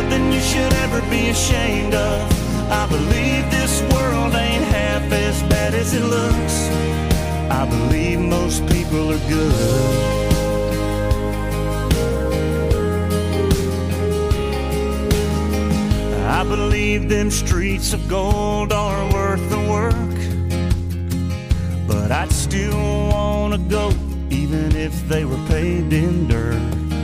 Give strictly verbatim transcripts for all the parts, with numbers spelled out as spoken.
nothing you should ever be ashamed of. I believe this world ain't half as bad as it looks. I believe most people are good. I believe them streets of gold are worth the work, but I'd still want to go even if they were paved in dirt.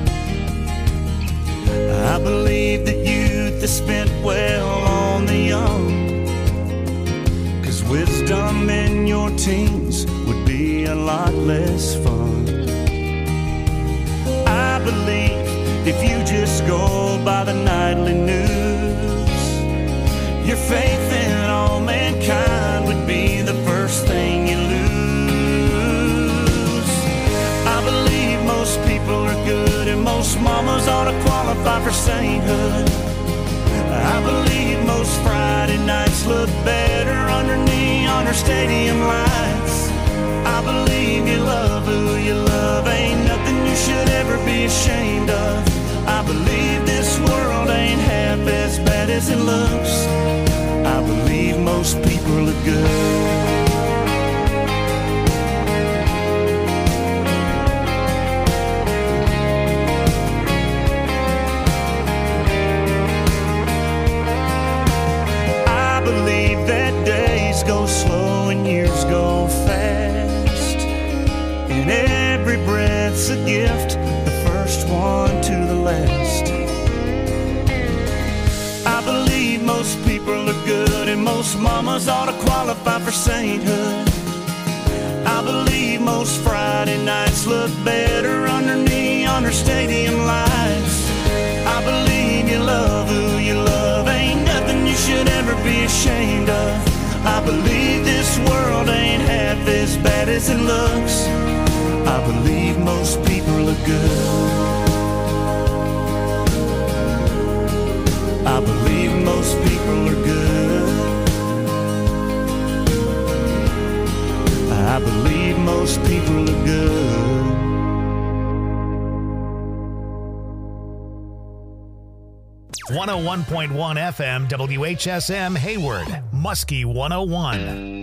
I believe that youth is spent well on the young, 'cause wisdom in your teens would be a lot less fun. I believe if you just go by the nightly news, your faith in all mankind would be the first thing you lose. I believe most people are good and most mamas ought to qualify for sainthood. I believe most Friday nights look better under neon or stadium lights. I believe you love who you love, ain't nothing you should ever be ashamed of. I believe this world ain't half as bad as it looks. I believe most people are good. I believe that days go slow and years go fast, and every breath's a gift, the first one to the last. I believe most people are good and most mamas ought to qualify for sainthood. I believe most Friday nights look better under neon or stadium lights. I believe you love who you love, ain't nothing you should ever be ashamed of. I believe this world ain't half as bad as it looks. I believe most people are good. I believe most people are good. I believe most people are good. one oh one point one F M W H S M Hayward, Muskie one oh one.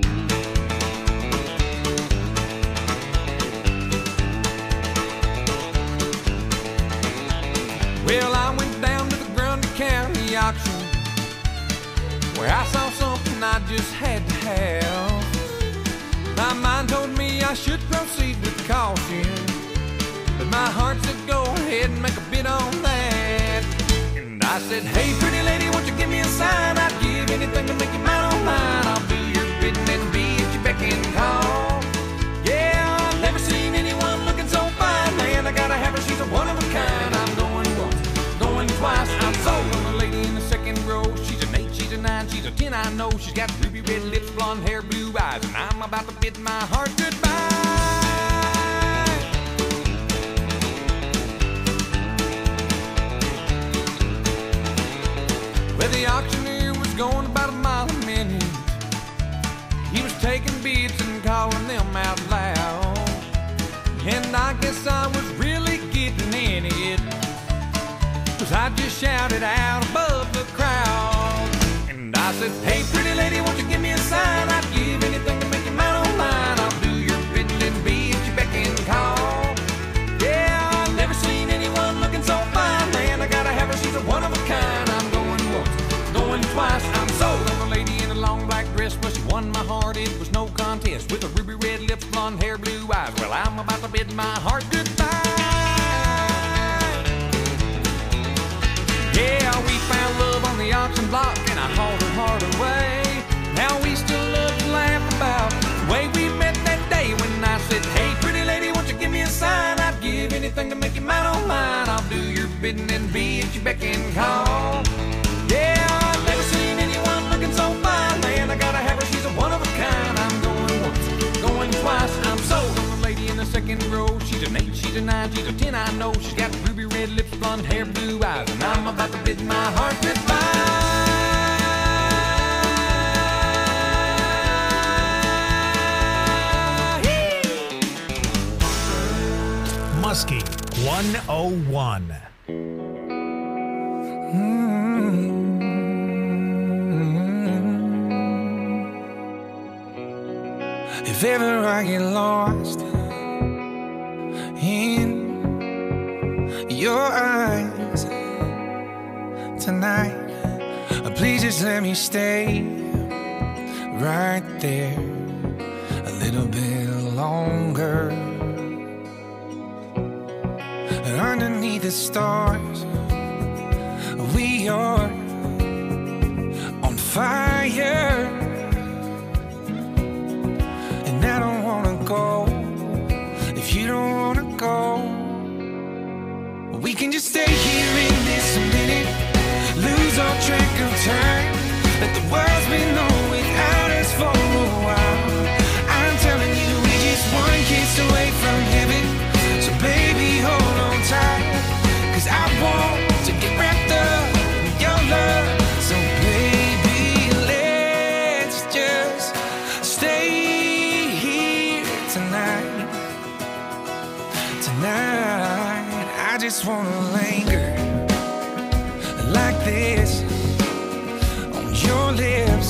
Well, I went down to the Grundy County auction, where I saw something I just had to have. My mind told me I should proceed with caution, but my heart said go ahead and make a bid on that. And I said, hey pretty lady, won't you give me a sign? I'd give anything to make you mine on mine. I'll do your bidding and be at your beck and call. Yeah, I've never seen anyone looking so fine, man. I gotta have her, she's a one of a kind. I'm going once, going twice, I'm sold on the lady in the second row. She's an eight, she's a nine, she's a ten, I know. She's got ruby red lips, blonde hair, blue eyes, and I'm about to bid my heart goodbye. Well, the auctioneer was going about a mile a minute. He was taking bids and calling them out loud, and I guess I was really getting in it, 'cause I just shouted out above the crowd. And I said, hey pretty lady, won't you give me a sign? I'd give anything to make you mine on mine. I'll do your bidding and be at your beck and call. Yeah, I've never seen anyone looking so fine, man. I gotta have her, she's a one of a kind. I'm going once, going twice, I'm sold on the lady in a long black dress. Well, she won my heart, it was no contest, with her ruby red lips, blonde hair, blue eyes. Well, I'm about to bid my heart goodbye. Yeah, we found love on the auction block, and I hauled her heart away. Now we still love to laugh about the way we met that day when I said, hey pretty lady, won't you give me a sign? I'd give anything to make you mine on mine. I'll do your bidding and be at your beck and call. Yeah, I've never seen anyone looking so fine, man. I gotta have her, she's a one of a kind. I'm going once, going twice, I'm sold on the lady in the second row. She's an eight, she's a nine, she's a ten, I know. She's got ruby red lips, blonde hair, blue eyes, and I'm about to bid my heart goodbye. Muskie one oh one. Mm-hmm. If ever I get lost in your eyes tonight, please just let me stay right there a little bit longer. And underneath the stars, we are on fire. And I don't wanna go if you don't wanna go. We can just stay here in this minute, lose all track of time. Let the world's been on without us for a while. I'm telling you, we're just one kiss away from heaven. So baby, hold on tight, 'cause I want to get wrapped up in your love. So baby, let's just stay here tonight. Tonight, I just wanna linger like this on your lips.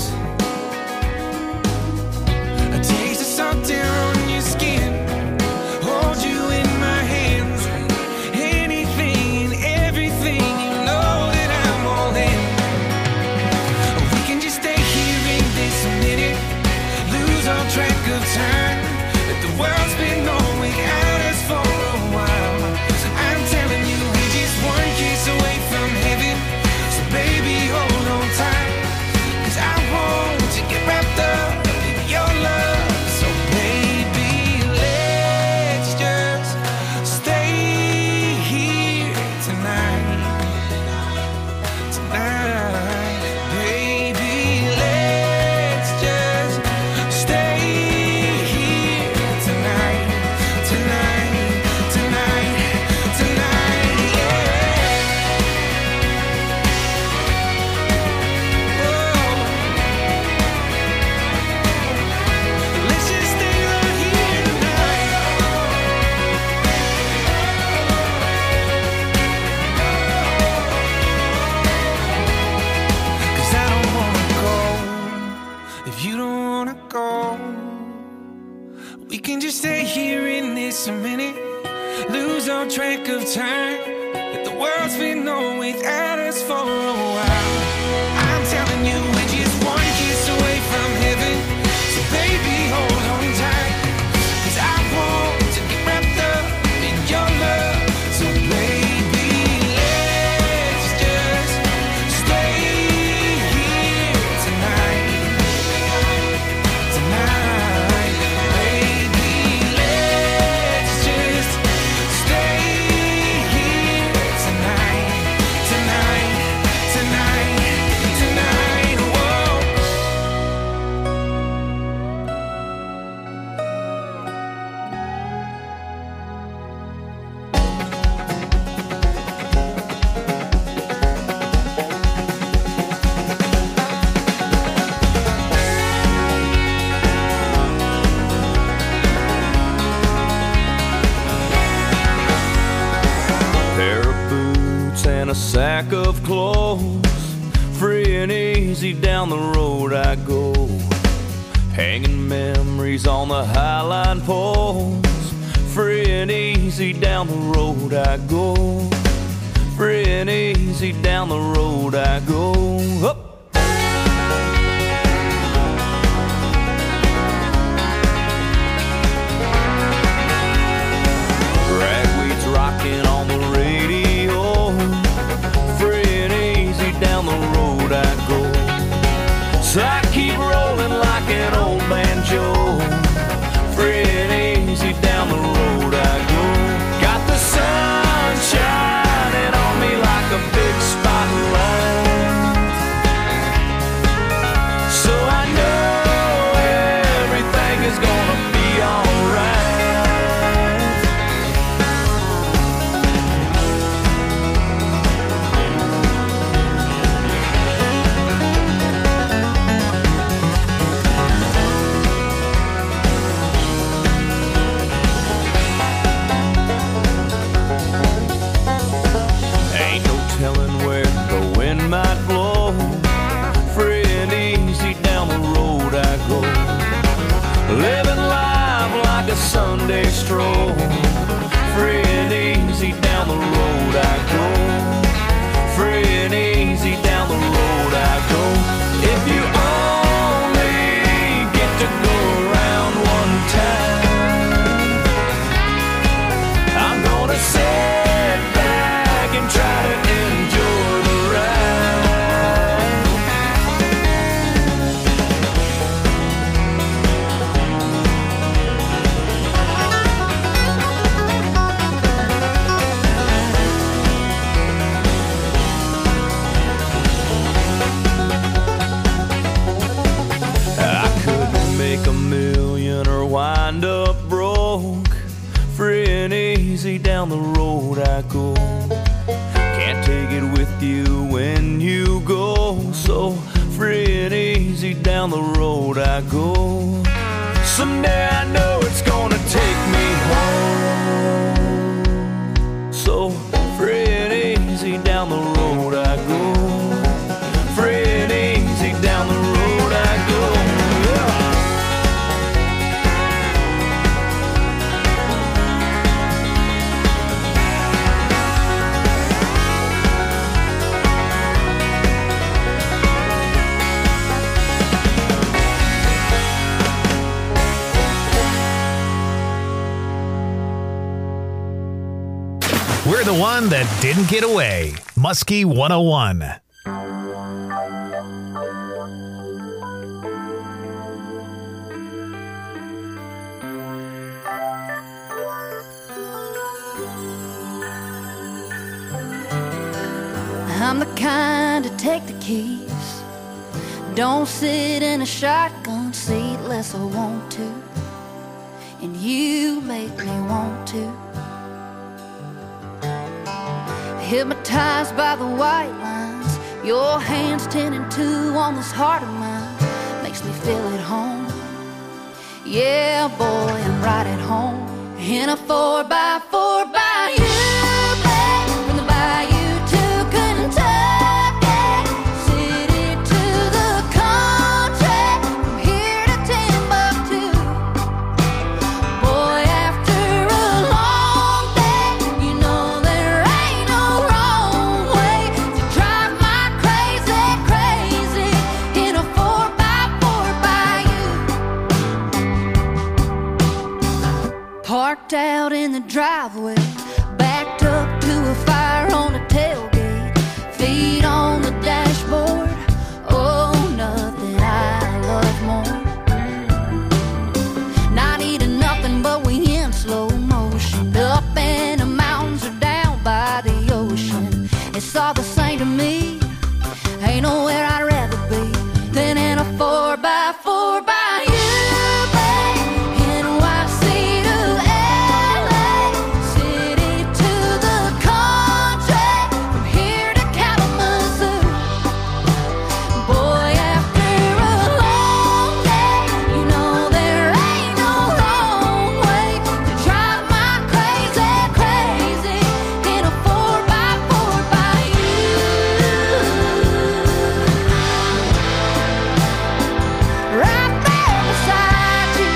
A taste of salt air on your skin, hold you in my hands. Anything and everything, you know that I'm all in. We can just stay here in this minute, lose all track of time. Let the world's been on without us for a while. I'm telling you, we're just one kiss away from heaven. So baby, hold on tight, 'cause I want to get wrapped up in your love. So baby, let's just stay here tonight. Tonight, baby, let's just stay here tonight. Tonight, tonight, tonight, yeah. Let's just stay right here tonight. 'Cause I don't wanna go if you don't wanna go. We can just stay here in this a minute, lose all track of time. Let the world's been on without us for a while. I'm telling you, we're just one kiss away from heaven. So baby, hold on tight, 'cause I want to get wrapped up in your love. So baby, let's just stay here tonight. Tonight, baby, let's just stay here tonight. Tonight, tonight, tonight, whoa. Pair of boots and a sack of clothes, free and easy down the road I go, hanging memories on the highline poles. Free and easy down the road I go, free and easy down the road I go. Up. Ragweed's rocking on the radio, free and easy down the road I go. So I keep rolling like an old banjo, free and easy down the road I go. Got the sun shining on me like a big spotlight. the road I go. Can't take it with you when you go. So free and easy down the road I go. Someday I know it's gonna take me home. So free and easy down the road I go. Free and easy down the road I go. Yeah. We're the one that didn't get away. Muskie one oh one. I'm the kind to take the keys. Don't sit in a shotgun seat unless I want to. And you make me want to. Hypnotized by the white lines, your hands ten and two on this heart of mine. Makes me feel at home. Yeah, boy, I'm right at home. In a four by four by you, babe. From the bayou to Kentucky, city to the country, from here to Timbuktu. Boy, after a long day, you know there ain't no wrong way to drive my crazy, crazy in a four by four by you. Parked out in the driveway, backed up to a fire on the tailgate, feet on the dashboard. Oh, nothing I love more. Not eating nothing, but we in slow motion, up in the mountains or down by the ocean. It's all the same to me. Ain't nowhere I'd rather be than in a four by four by you, babe. N Y C to L A, city to the country, from here to Kalamazoo. Boy, after a long day, you know there ain't no wrong way to drive my crazy, crazy in a four by four by you. Right there beside you.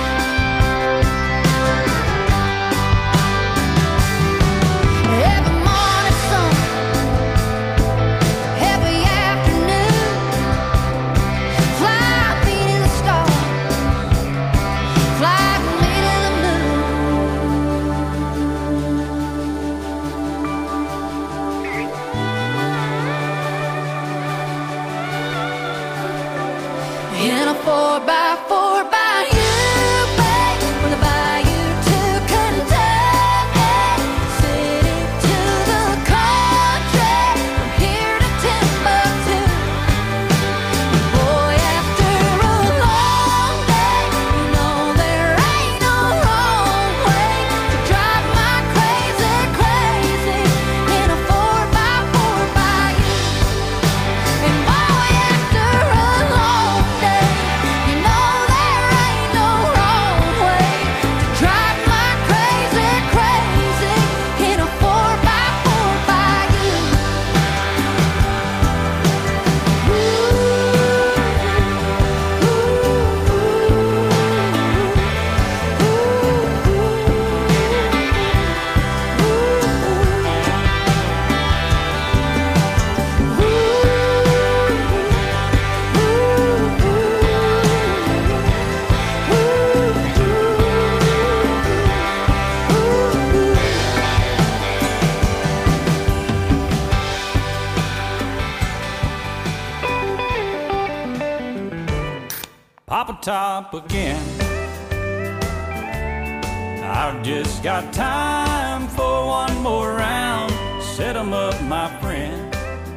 Every morning sun, every afternoon, fly me to the stars, fly me to the moon. In a four by four by you, babe. From the bayou to Kentucky, city to the country, from here to Timbuktu. Boy, after a long day, you know there ain't no wrong way to drive my crazy, crazy in a four by four by you. And boy, after a long day, you know there ain't no wrong way to drive my crazy, crazy in a four by four by you. Papa Top again. I've just got time for one more round. Set 'em up, my friend.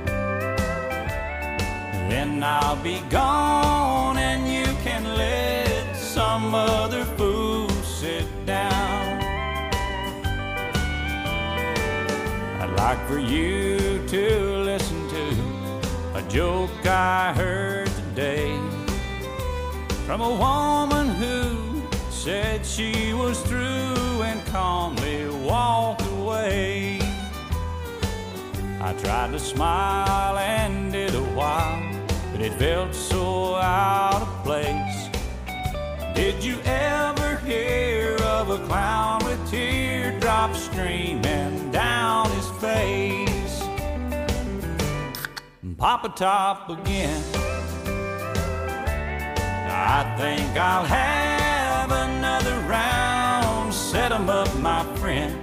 Then I'll be gone and you can let some other fool sit down. like for you to listen to a joke I heard today from a woman who said she was through and calmly walked away. I tried to smile and did a while, but it felt so out of place. Did you ever hear of a clown with teardrops streaming down his face? Papa Top again. I think I'll have another round. Set 'em up, my friend.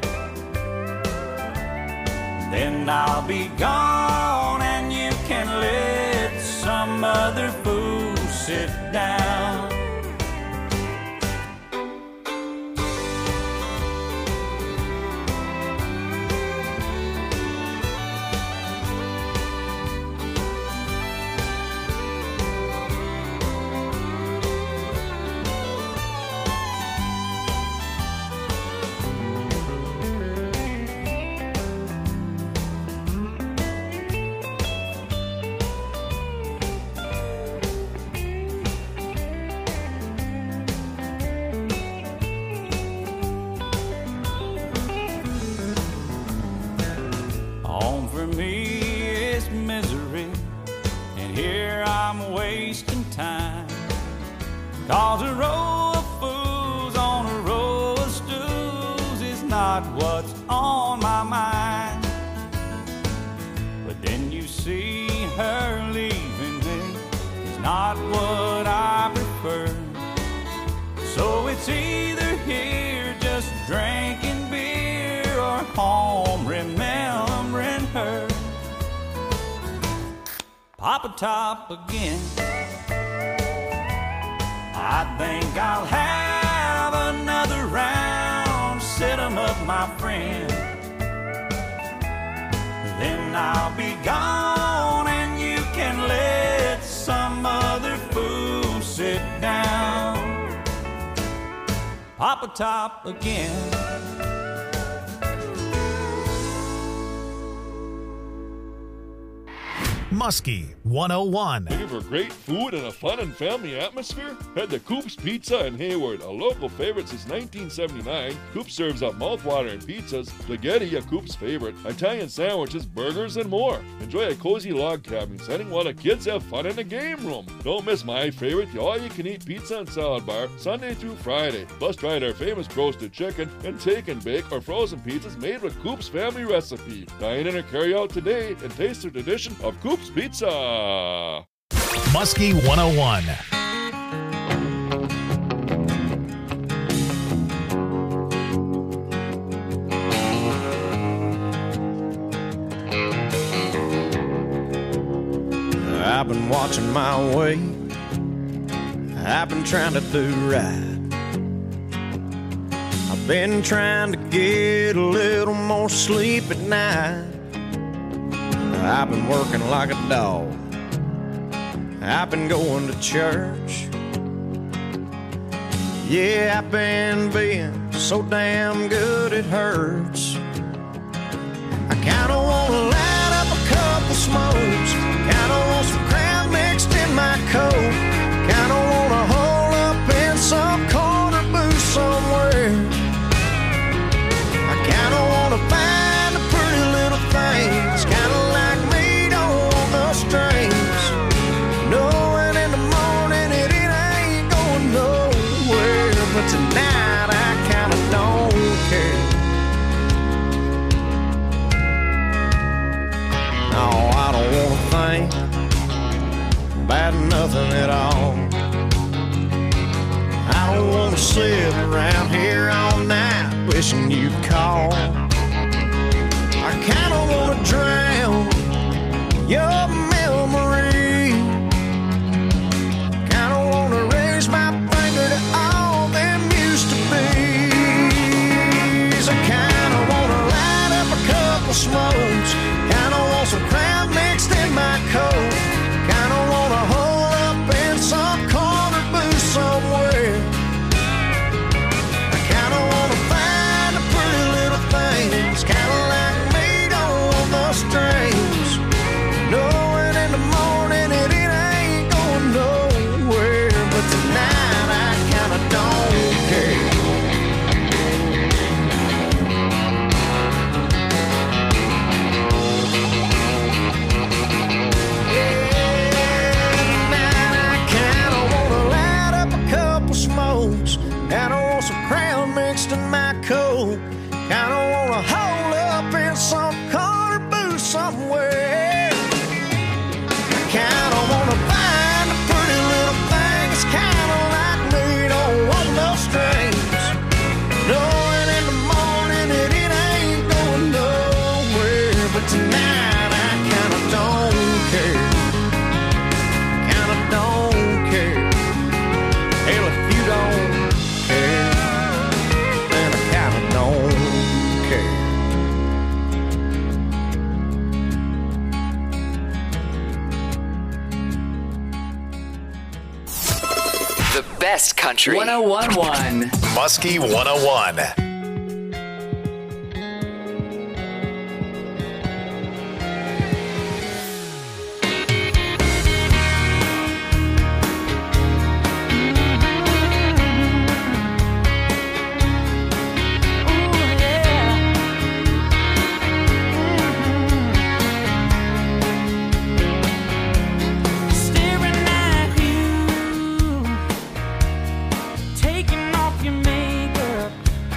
Then I'll be gone and you can let some other fool sit down. Cause a row of fools on a row of stools is not what's on my mind. But then you see her leaving me is not what I prefer. So it's either here just drinking beer or home remembering her. Papa Top again. I think I'll have another round. Set 'em up, my friend. Then I'll be gone and you can let some other fool sit down. Papa Top again. Muskie one oh one. Looking for great food and a fun and family atmosphere? Head to Coop's Pizza in Hayward, a local favorite since nineteen seventy-nine. Coop serves up mouthwatering pizzas, spaghetti, a Coop's favorite, Italian sandwiches, burgers, and more. Enjoy a cozy log cabin setting while the kids have fun in the game room. Don't miss my favorite, the all-you-can-eat pizza and salad bar, Sunday through Friday. Plus, try their famous roasted chicken and take and bake or frozen pizzas made with Coop's family recipe. Dine in or carry out today and taste the tradition of Coop's Pizza. Muskie one oh one. I've been watching my weight. I've been trying to do right. I've been trying to get a little more sleep at night. I've been working like a dog. I've been going to church. Yeah, I've been being so damn good it hurts. I kinda wanna light up a couple smokes. Kinda want some crab mixed in my coat. Kinda wanna hole up in some corner booth somewhere. I kinda wanna find the pretty little things. Kinda like meat on the strings. Knowing in the morning it, it ain't going nowhere. But tonight I kinda don't care. No, I don't wanna think about nothing at all. I don't wanna sit around here all night wishing you'd call. I kinda wanna drown your memory. Kinda wanna raise my finger to all them used to be's. I kinda wanna light up a couple smokes. Kinda want some crab mixed in my coat. Kinda wanna hole up in some corner booth somewhere. I kinda wanna find the pretty little things. Kinda like meat on The best country. one oh one point one. Muskie one oh one. Taking off your makeup,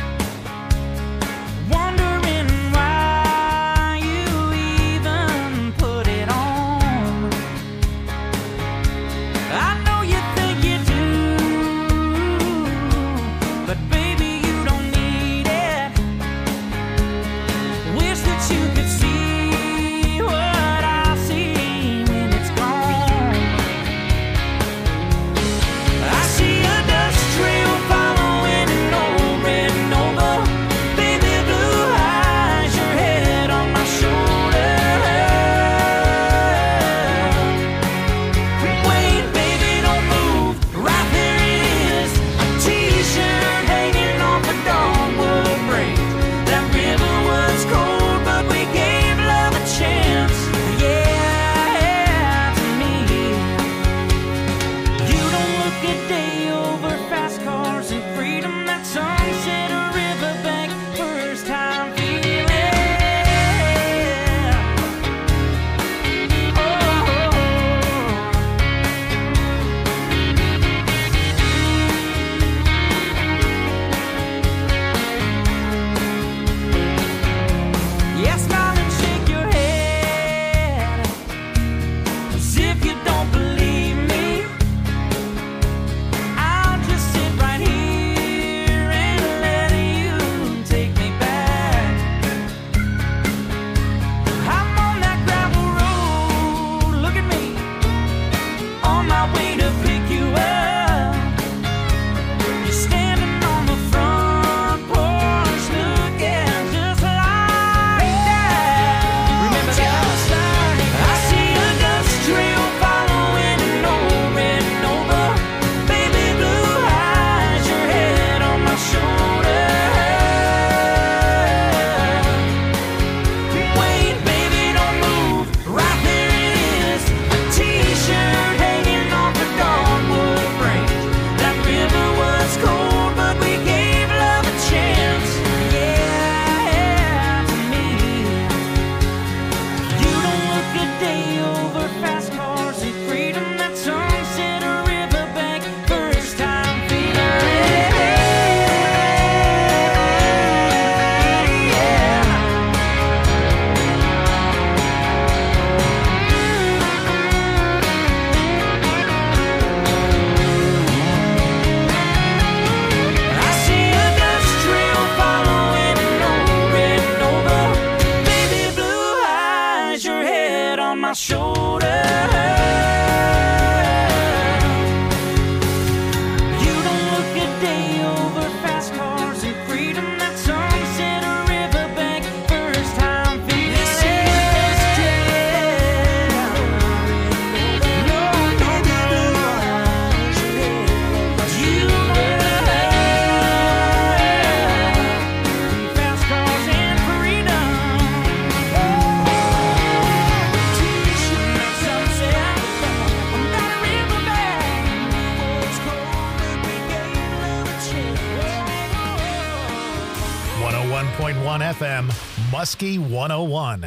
one oh one point one F M, Muskie one oh one.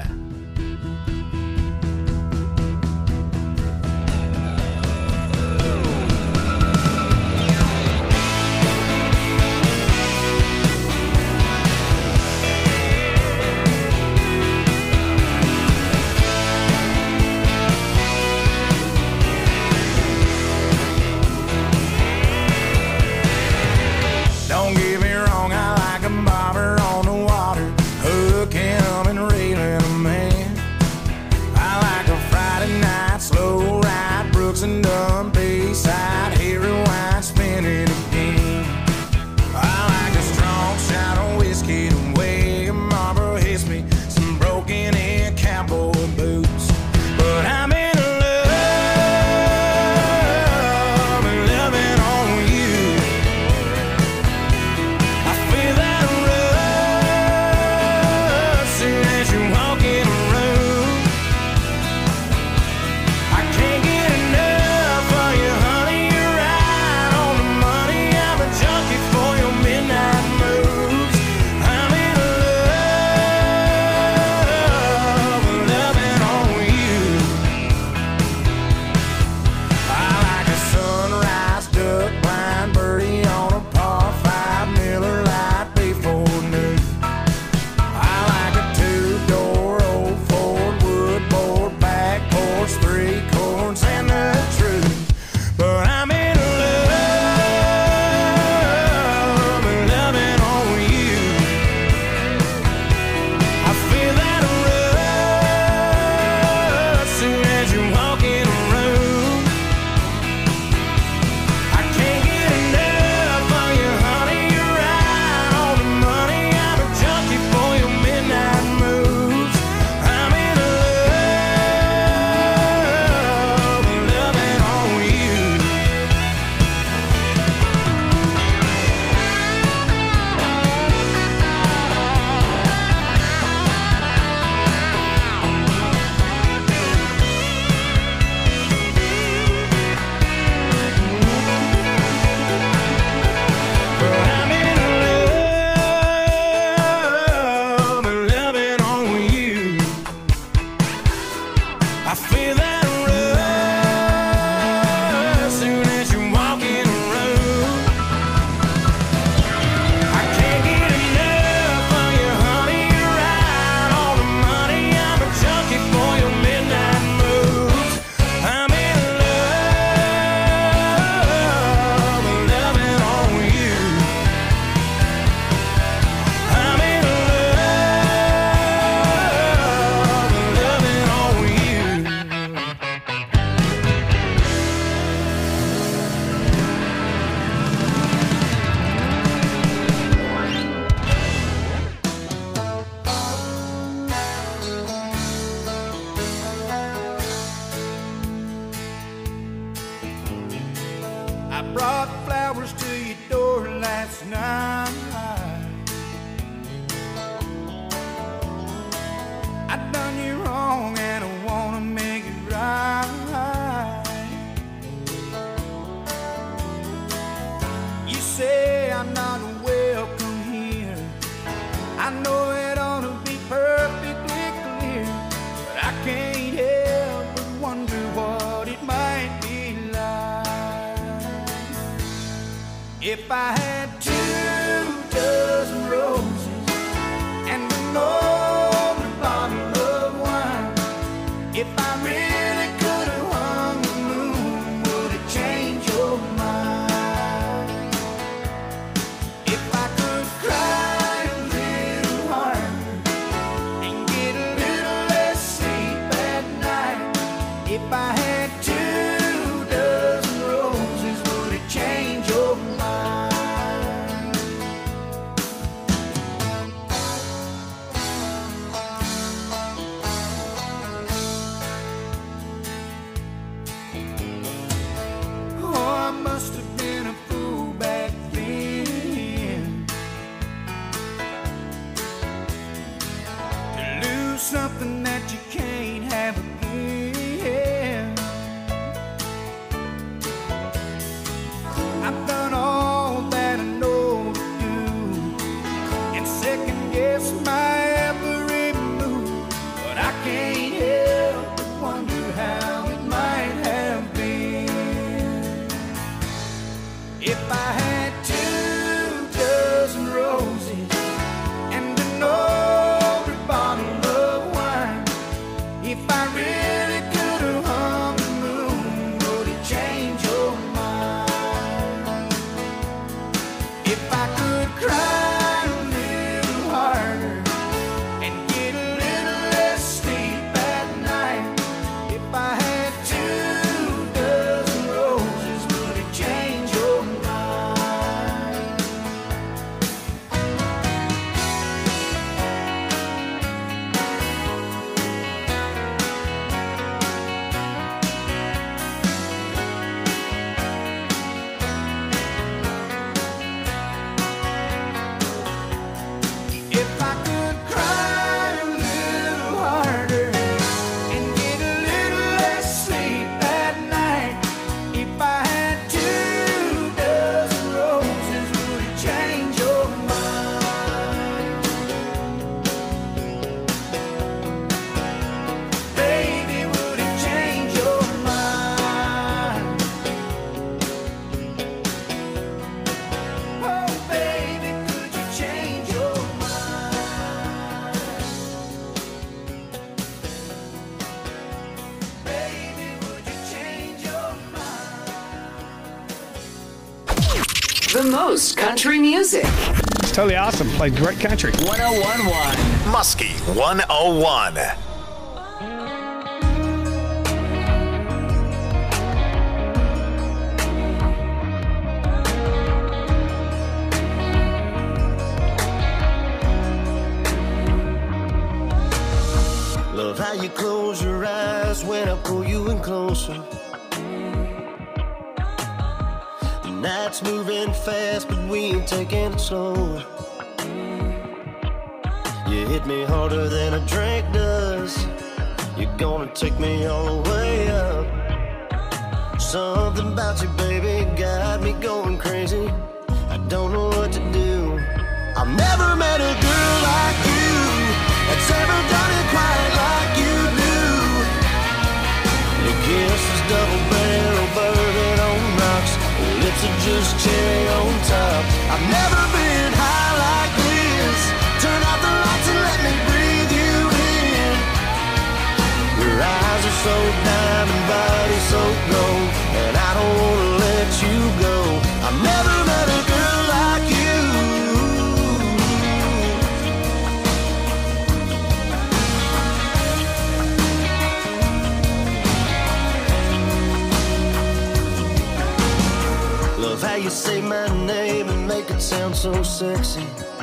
Don't get me wrong, I like a bobber on the water, hook him and reeling him in. I like a Friday night slow ride, Brooks and Dunn, Bayside, Harry Wine, spinning again. I like a strong shot of whiskey to weigh, Marlboro hits me, some broken in cowboy boots. But I'm in love, loving on brought flowers to your door last night. I done you wrong and I wanna make it right. You say I'm not welcome here. I know it ought to be perfectly clear, but I can't help but wonder what it might be like if I had two dozen roses and an older bottle of wine. If I really could have hung the moon, would it change your mind? If I could cry a little harder and get a little less sleep at night. If I had two dozen roses, would it change your mind? Oh, I must have been a fool back then to lose something that you can't have again. I've done all that I know to do and second guess my every move, but I can't help but wonder how it might have been if I had two dozen roses and an older bottle of wine. If I really could have hung the moon, would it change your mind? If I could cry a little harder and get a little less sleep at night. If I had two dozen roses, would it change your mind? If I could cry a little harder and get a little less sleep at night. If I had two dozen roses, would it change your mind? Baby, would it change your mind? Oh, baby, could you change your mind? Baby, would you change your mind? The most country music. It's totally awesome. Played great country. one oh one point one Muskie one oh one. Love how you close your eyes when I pull you in closer. The night's moving fast, but we ain't taking it slow. You hit me harder than a drink does. You're gonna take me all the way up. Something about you, baby, got me going crazy. I don't know what to do. I've never met a girl like you that's ever done it quite like you do. Your kiss is double barrel bourbon on rocks. Your lips are just cherry on top. I've never been high like this. Turn out the lights and let me breathe you in. Your eyes are so diamond, body so gold, and I don't wanna let you go. I've never met a girl like you. Love how you say my name and make it sound so sexy.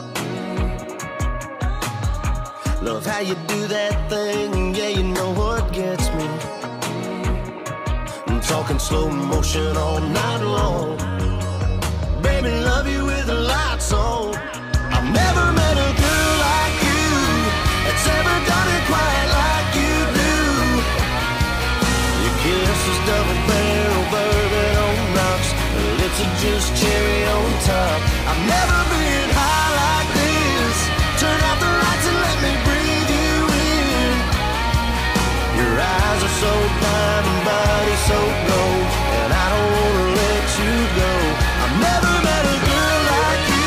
Love how you do that thing, yeah, you know what gets me. I'm talking walking slow motion all night long. Baby, love you with the lights on. I've never met a girl like you that's ever done it quite like you do. Your kiss is double barrel bourbon on rocks, her lips are just cherry on top. I've never been high like this. Turn out the lights and let me breathe you in. Your eyes are so diamond, body so gold, and I don't wanna let you go. I've never met a girl like you.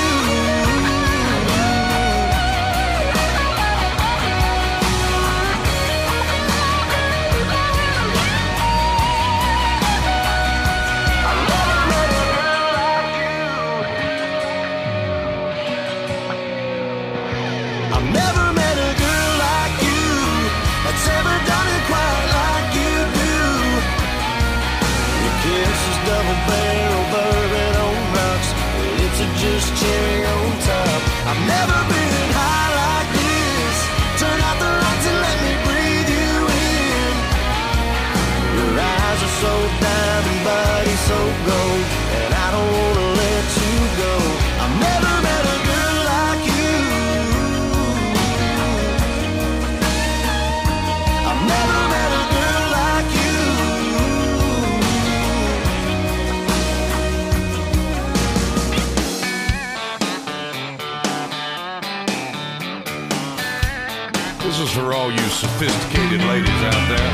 I've never met a girl like you that's ever done it quite like you do. Your kiss is double barrel bourbon on rocks, your lips are just cherry on top. I've never been high like this. Turn out the lights and let me breathe you in. Your eyes are so diamond, body so gold, and I don't wanna let you go. I've never met a girl like you. I've never met a girl like you. This is for all you sophisticated ladies out there.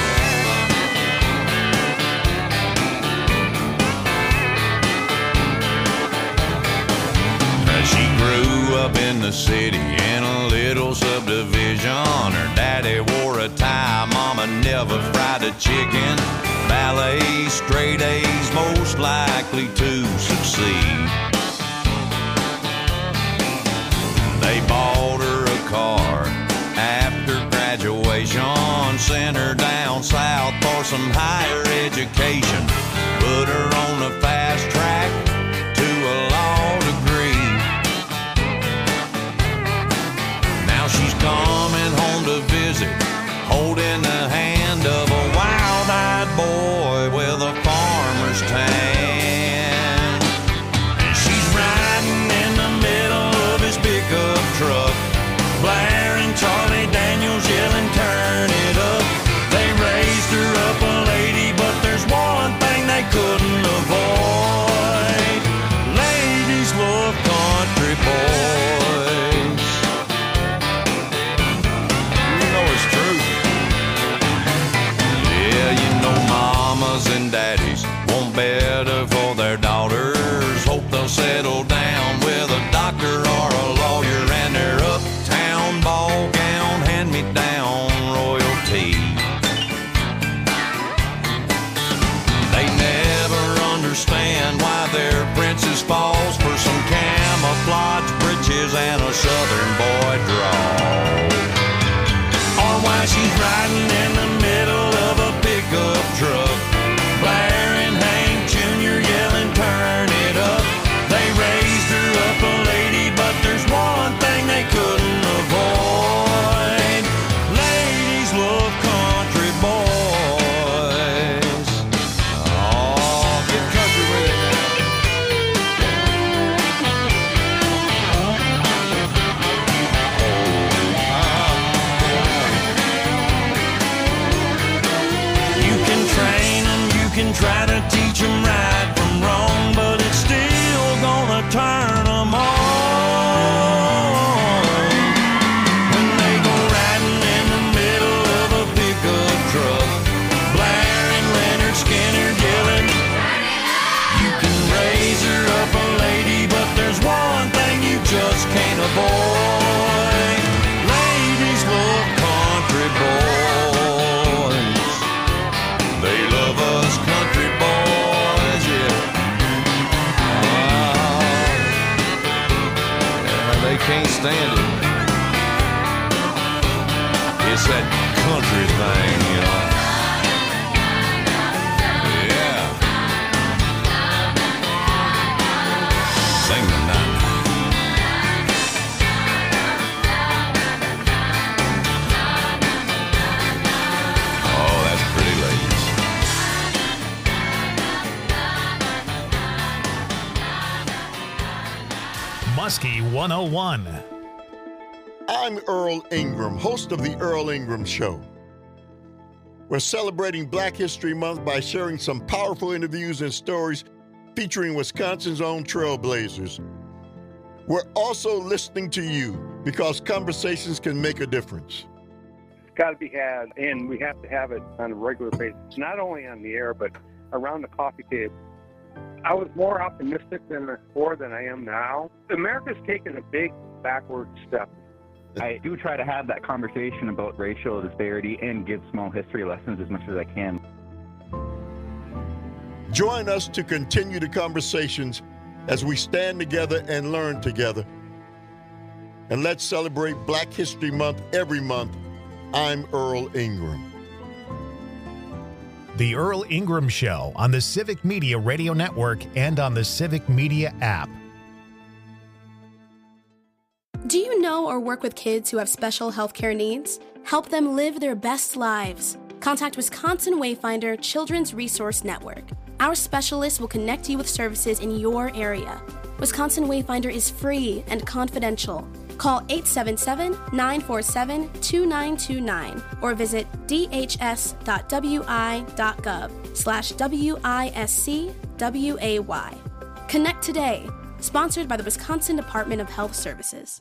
She grew up in the city in a little subdivision. Her daddy wore a tie, mama never fried a chicken. Ballet, straight A's, most likely to succeed. They bought her a car after graduation, sent her down south for some higher education, put her on the fast track to a law degree. Now she's coming home to visit, holding the hand of a wild-eyed boy with a farmer's tan. And she's riding in the middle of his pickup truck, blaring Charlie Daniels, yelling, turn it up. They raised her up a lady, but there's one thing they couldn't avoid. Ladies love country boys. You know it's true. Yeah, you know mamas and daddies want better for their daughters. Hope they'll settle down with a doctor or a lawyer, and their uptown ball gown hand-me-down royalty. They never understand why their princess falls for some camouflage breeches and a southern boy drawl, or why she's riding in the middle of a pickup truck, blaring Hank Junior, yelling, turn it up. They raised her up a lady, but there's one thing they couldn't avoid. Ladies love country boys. Oh, get country with it now. You can train them, you can try to teach them right from wrong, but it's still gonna turn them on. When they go riding in the middle of a pickup truck, blaring Leonard Skinner, yelling, you can raise her up a lady, but there's one thing you just can't avoid. Ladies love country boys. They love us country boys, yeah. Ah, yeah, they can't stand it. It's that country thing, you know. Yeah. Sing the night. Oh, that's pretty ladies. Muskie one oh one. I'm Earl Ingram, host of The Earl Ingram Show. We're celebrating Black History Month by sharing some powerful interviews and stories featuring Wisconsin's own trailblazers. We're also listening to you because conversations can make a difference. It's got to be had, and we have to have it on a regular basis, not only on the air, but around the coffee table. I was more optimistic than before than I am now. America's taken a big backward step. I do try to have that conversation about racial disparity and give small history lessons as much as I can. Join us to continue the conversations as we stand together and learn together. And let's celebrate Black History Month every month. I'm Earl Ingram. The Earl Ingram Show on the Civic Media Radio Network and on the Civic Media app. Do you know or work with kids who have special healthcare needs? Help them live their best lives. Contact Wisconsin Wayfinder Children's Resource Network. Our specialists will connect you with services in your area. Wisconsin Wayfinder is free and confidential. Call eight seven seven, nine four seven, two nine two nine or visit d h s dot w i dot gov slash W I S C W A Y. Connect today. Sponsored by the Wisconsin Department of Health Services.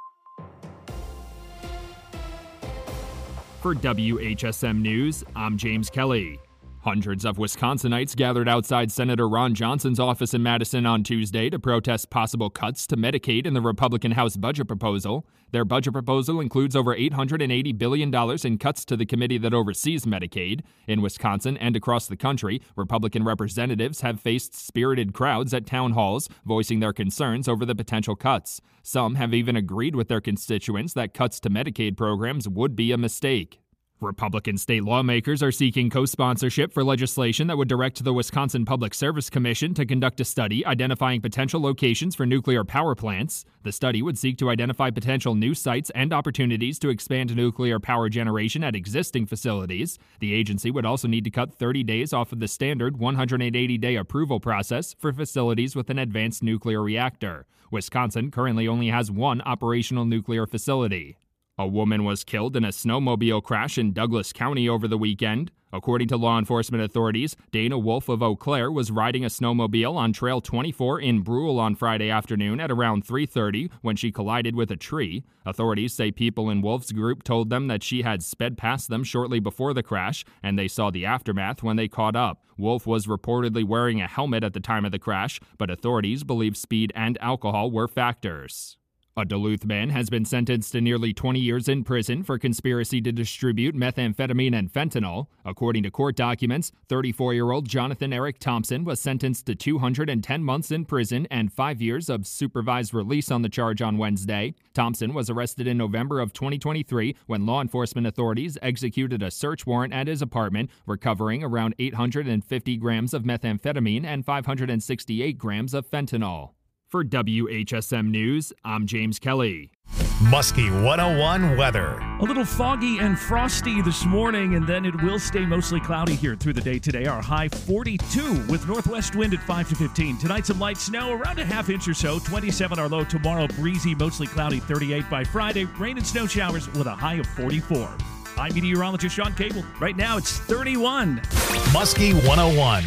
For W H S M News, I'm James Kelly. Hundreds of Wisconsinites gathered outside Senator Ron Johnson's office in Madison on Tuesday to protest possible cuts to Medicaid in the Republican House budget proposal. Their budget proposal includes over eight hundred eighty billion dollars in cuts to the committee that oversees Medicaid. In Wisconsin and across the country, Republican representatives have faced spirited crowds at town halls, voicing their concerns over the potential cuts. Some have even agreed with their constituents that cuts to Medicaid programs would be a mistake. Republican state lawmakers are seeking co-sponsorship for legislation that would direct the Wisconsin Public Service Commission to conduct a study identifying potential locations for nuclear power plants. The study would seek to identify potential new sites and opportunities to expand nuclear power generation at existing facilities. The agency would also need to cut thirty days off of the standard one hundred eighty day approval process for facilities with an advanced nuclear reactor. Wisconsin currently only has one operational nuclear facility. A woman was killed in a snowmobile crash in Douglas County over the weekend. According to law enforcement authorities, Dana Wolf of Eau Claire was riding a snowmobile on Trail twenty-four in Brule on Friday afternoon at around three thirty when she collided with a tree. Authorities say people in Wolf's group told them that she had sped past them shortly before the crash, and they saw the aftermath when they caught up. Wolf was reportedly wearing a helmet at the time of the crash, but authorities believe speed and alcohol were factors. A Duluth man has been sentenced to nearly twenty years in prison for conspiracy to distribute methamphetamine and fentanyl. According to court documents, thirty-four-year-old Jonathan Eric Thompson was sentenced to two hundred ten months in prison and five years of supervised release on the charge on Wednesday. Thompson was arrested in November of twenty twenty-three when law enforcement authorities executed a search warrant at his apartment, recovering around eight hundred fifty grams of methamphetamine and five hundred sixty-eight grams of fentanyl. For W H S M News, I'm James Kelly. Muskie one oh one weather. A little foggy and frosty this morning, and then it will stay mostly cloudy here through the day today. Our high forty-two with northwest wind at five to fifteen. Tonight, some light snow, around a half inch or so. twenty-seven our low tomorrow. Breezy, mostly cloudy, thirty-eight by Friday. Rain and snow showers with a high of forty-four. I'm meteorologist Sean Cable. Right now, it's thirty-one. Muskie one oh one.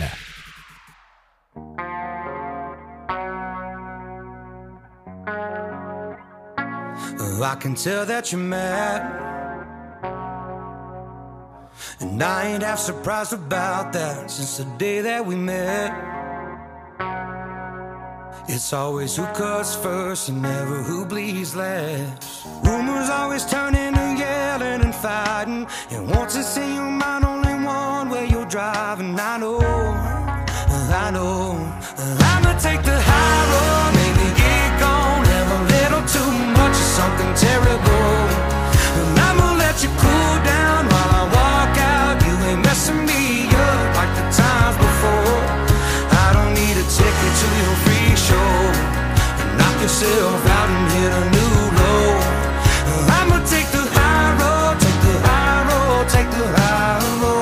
I can tell that you're mad, and I ain't half surprised about that since the day that we met. It's always who cuts first and never who bleeds last. Rumors always turn into yelling and fighting, and once it's in your mind only one way you're driving. I know, I know, I'ma take the high road, maybe get gone, have a little too much of something terrible, and I'ma let you cool down while I walk out. You ain't messing me up like the times before. I don't need a ticket to your free show, and knock yourself out and hit a new low. I'ma take the high road, take the high road, take the high road.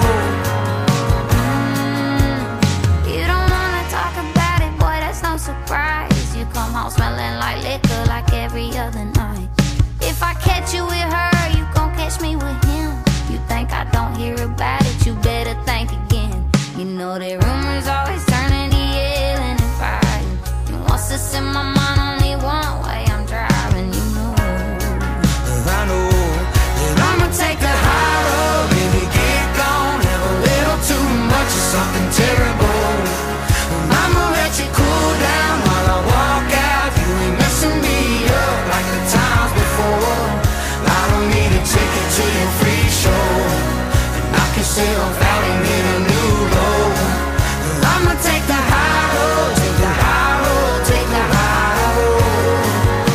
You don't wanna talk about it, boy, that's no surprise. You come home smelling like liquor, like know the rumors always turning to yelling and fighting. And what's this in my mind? Only one way I'm driving, you know. I know that I'ma take the high road, baby, get gone. Have a little too much of something terrible. I'ma let you cool down while I walk out. You ain't messing me up like the times before. I don't need a ticket to your free show, and I can self out and get a new road. I'ma take the high road, take the high road, take the high road.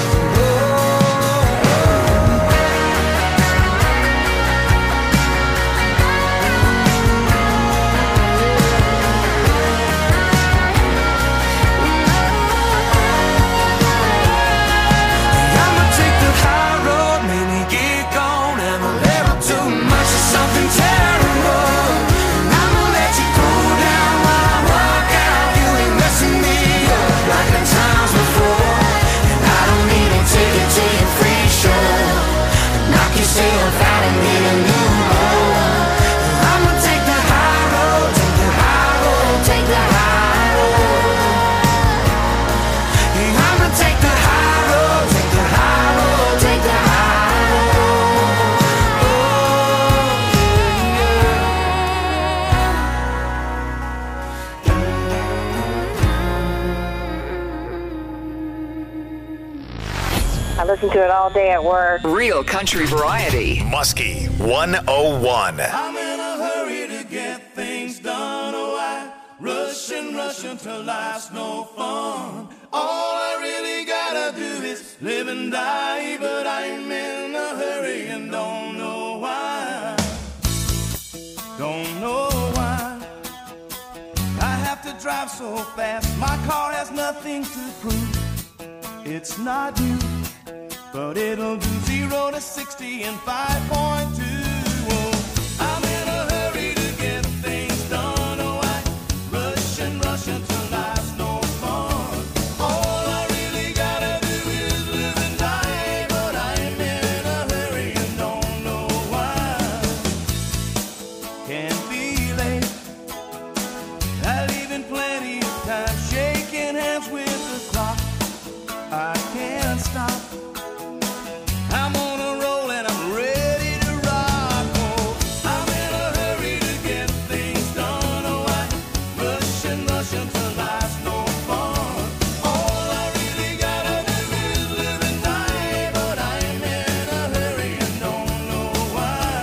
I'ma take the high road, maybe get gone. Have a little too much of something terrible. And I'ma let you cool down while I walk out. You ain't messing me up like the times before. And I don't need a ticket to your free show. Knock yourself out and get a new road. I'ma take the high road, take the high road, take the high road. Yeah, I'ma take the high road, take the high road, take the high road. I listen to it all day at work. Real country variety. Muskie one oh one. I'm in a hurry to get things done. Oh, I rush and rush until life's no fun. All I really gotta do is live and die, but I'm in a hurry and don't know why. Don't know why I have to drive so fast. My car has nothing to prove. It's not new, but it'll do zero to sixty in five point two. Oh, I'm in a hurry to get things done. Oh, I rush and rush until life's no fun. All I really gotta do is live and die, but I'm in a hurry and don't know why. Can't be late. I leave in plenty of time, shaking hands with the clock. I can't stop. I'm on a roll and I'm ready to rock. Oh, I'm in a hurry to get things done. Oh, I rush and rush until life's no fun. All I really gotta do is live and die, but I'm in a hurry and don't know why.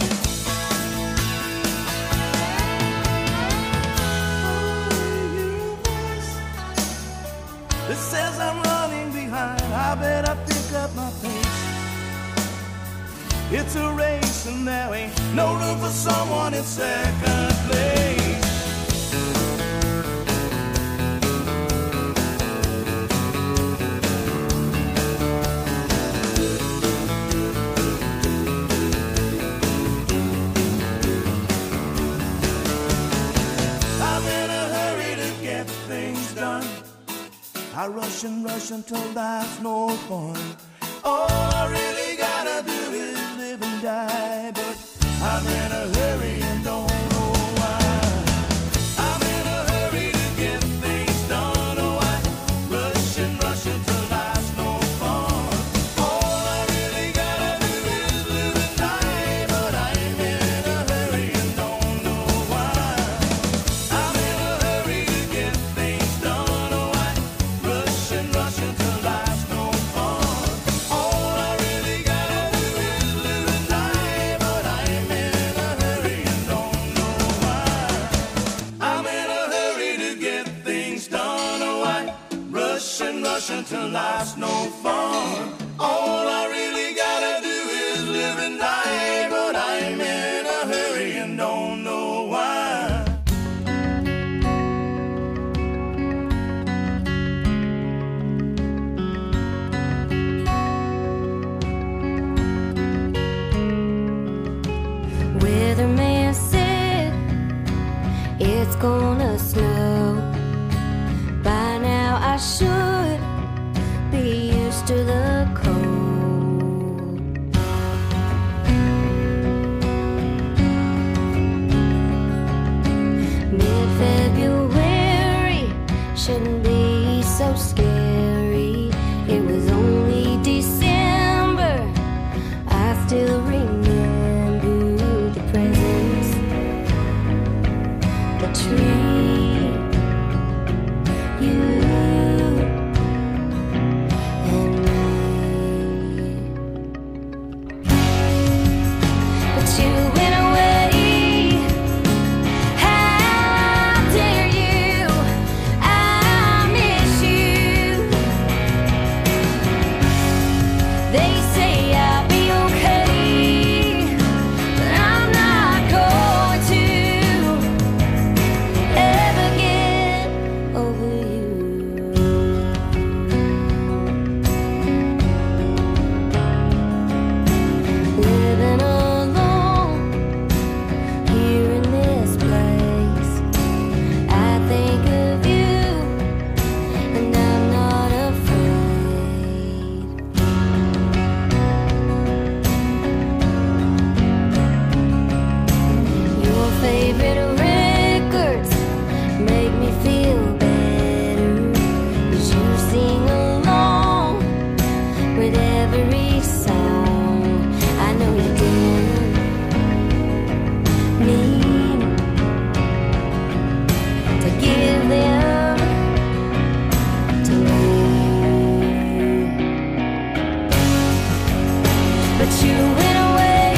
It says I'm running behind. I better pick up my pace. It's a race and there ain't no room for someone in second place. I'm in a hurry to get things done. I rush and rush until life's no fun. All I really gotta do is live and die, but I'm in a hurry and don't know why. I'm in a hurry to get things done. Oh, I rush and rush until life's no fun. All I really gotta do is live and die, but I'm in a hurry and don't know why. I'm in a hurry to get things done. Oh, I rush and rush until life's no fun. All I really gotta do is live and die, but I'm in a hurry and don't know why. I'm in a hurry to get things done. Oh, I rush and rush until life's no fun. All I really gotta do is live and die, but I'm in a hurry and don't know why. Weatherman said it's gonna snow. By now I should be used to the cold. Mid shouldn't be so scary. It was only December. I still remember the presents, the tree, you and me. But you went away. How dare you? I miss you. They say I'll be okay, but I'm not going to ever get over you. Living alone here in this place, I think of you, and I'm not afraid. Your favorite records make me feel better, 'cause you sing along with every song. I know you didn't mean to give them to me, but you went away.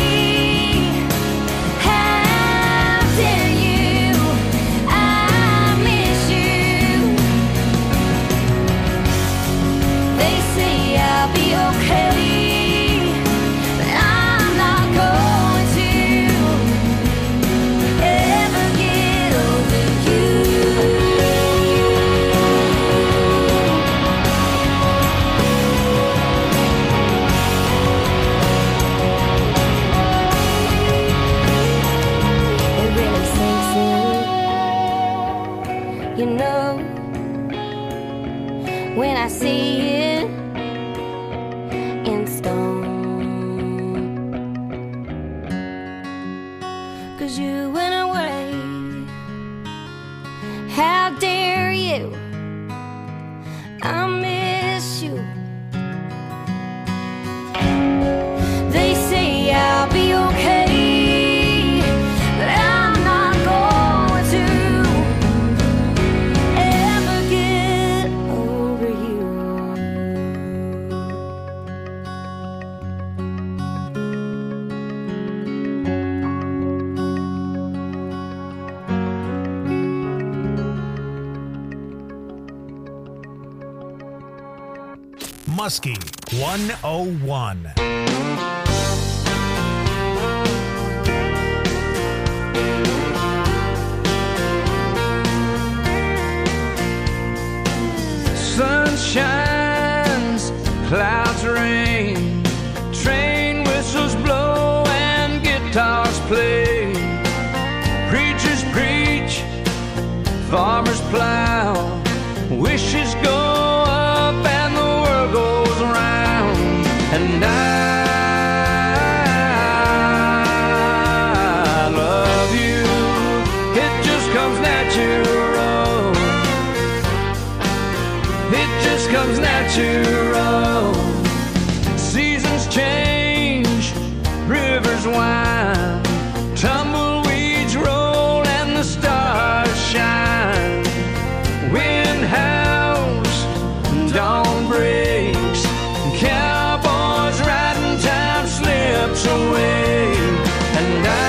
How dare you? I miss you. They say I'll be okay, but I'm not going to ever get over you. It really sinks in, you know, when I see it in stone. 'Cause you went away. How dare you? I miss you. They say I'll be okay, but I'm not going to ever get over you. Muskie one oh one. Sun shines, clouds rain, train whistles blow and guitars play. Preachers preach, farmers plow, wishes go up and the world goes around. And I love you, it just comes natural. It just comes natural. Seasons change, rivers wind, tumbleweeds roll and the stars shine. Wind howls, dawn breaks, cowboys riding, time slips away. And I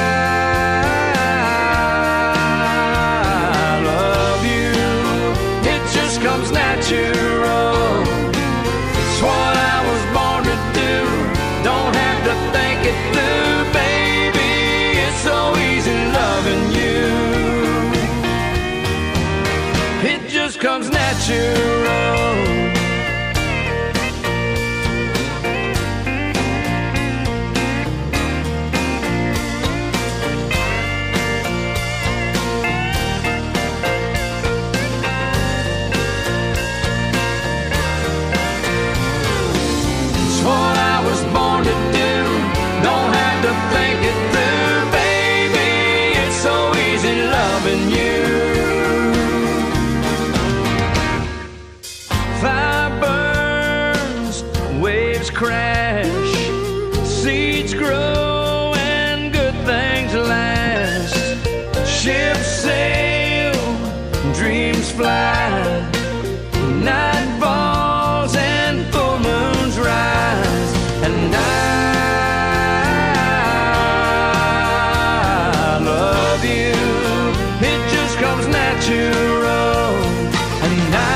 love you, it just comes natural. It's what I was born to do, don't have to think it through, baby. It's so easy loving you. It just comes natural. It's what I was born to do, don't have to think it through, baby. It's so easy loving you. crash. Seeds grow and good things last. Ships sail, dreams fly. Night falls and full moons rise. And I love you. It just comes natural. And I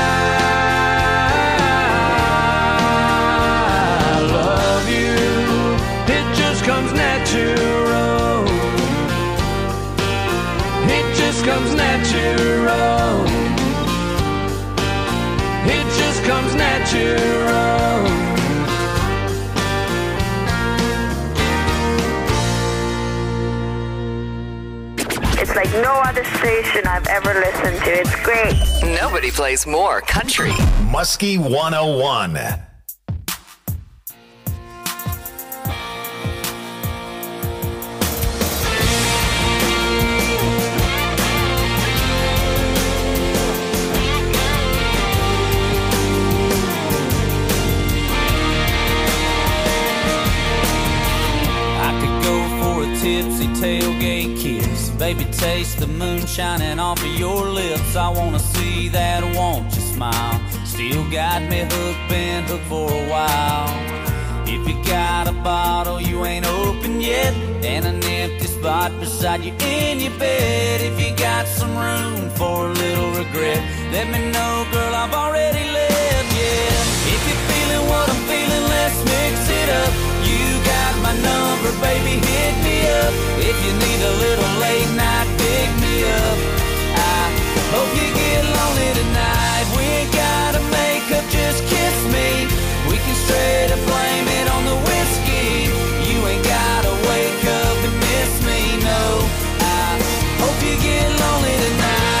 love you. It just comes natural. It just comes natural. It just comes natural. It's like no other station I've ever listened to. It's great. Nobody plays more country. Muskie one oh one. Tipsy tailgate kiss. Baby, taste the moon shining off of your lips. I wanna see that, won't you smile? Still got me hooked, been hooked for a while. If you got a bottle you ain't opened yet, and an empty spot beside you in your bed, if you got some room for a little regret, let me know, girl, I've already left, yeah. If you're feeling what I'm feeling, let's mix it up. You got my number, baby, hit me up. If you need a little late night, pick me up. I hope you get lonely tonight. We ain't gotta make up, just kiss me. We can straight up blame it on the whiskey. You ain't gotta wake up and miss me, no. I hope you get lonely tonight.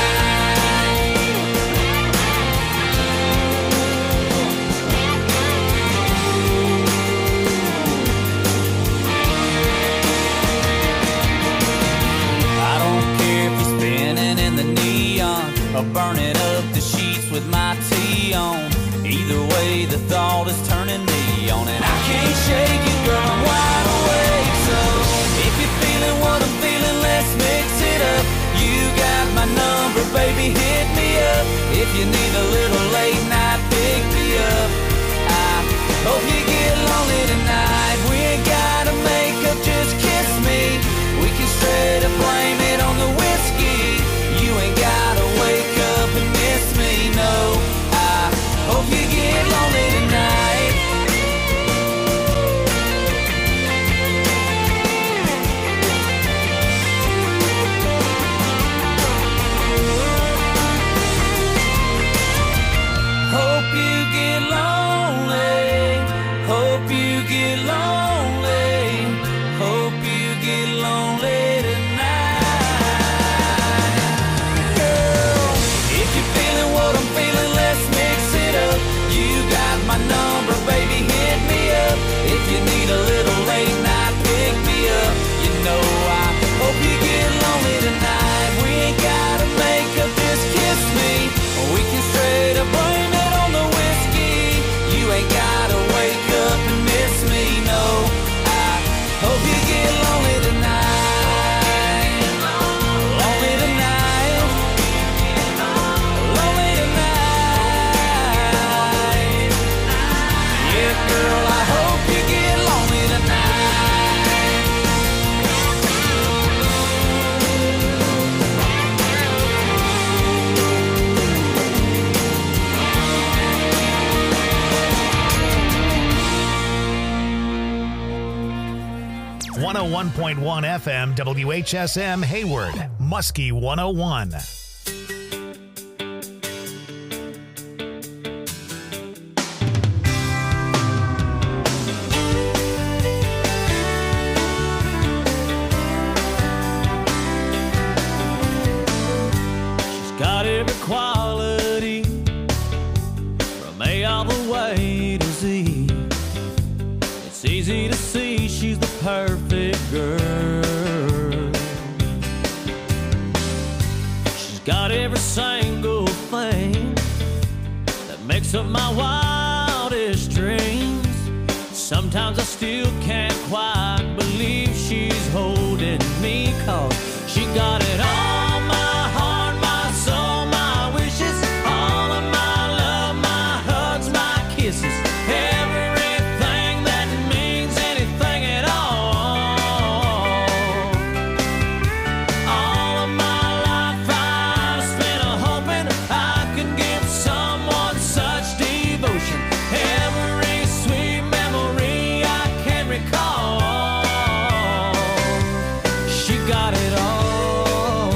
Or burning up the sheets with my tea on. Either way, the thought is turning me on, and I can't shake it, girl, I'm wide awake. So if you're feeling what I'm feeling, let's mix it up. You got my number, baby, hit me up. If you need a little late night, pick me up. I hope you get lonely tonight. We ain't gotta make up, just kiss me. We can straight up blame it on the whiskey. You ain't gotta wake up and miss me, no. I hope you get lonely tonight. Hope you get lonely. Hope you get lonely. Hope you get lonely tonight. My number, baby, hit me up. If you need a little late night, pick me up. You know I hope you get lonely tonight. We ain't gotta make up, just kiss me. We can straight up blame it on the whiskey. You ain't gotta wake up and miss me, no. I hope you get lonely tonight. Lonely tonight. Lonely tonight. Girl, I hope you get lonely tonight. one oh one point one F M W H S M Hayward, Muskie one oh one. Got every quality from A all the way to Z. It's easy to see she's the perfect girl. She's got every single thing that makes up my wildest dreams. Sometimes I still can't quite believe she's holding me, 'cause she got it all, my heart, my soul, my wishes, all of my love, my hugs, my kisses, everything that means anything at all. All of my life I've spent a hoping I could give someone such devotion. Every sweet memory I can recall, she got it all.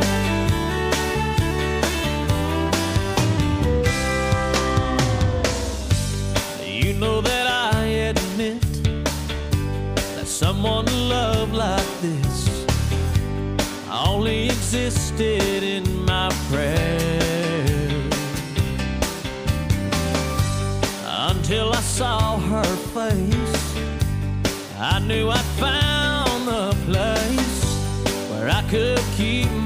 You know that I admit that someone to love like this only existed in my prayers, until I saw her face. I knew I'd found the place where I could keep